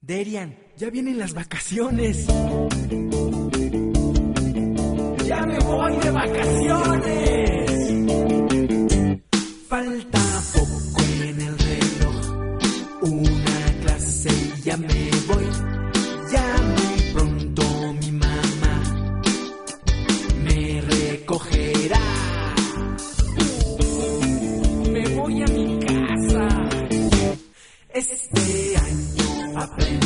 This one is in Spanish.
Derian, ya vienen las vacaciones. ¡Ya me voy de vacaciones! Falta poco en el reloj, una clase y ya me voy. Ya muy pronto mi mamá me recogerá. Me voy a mi casa. Este año aprendí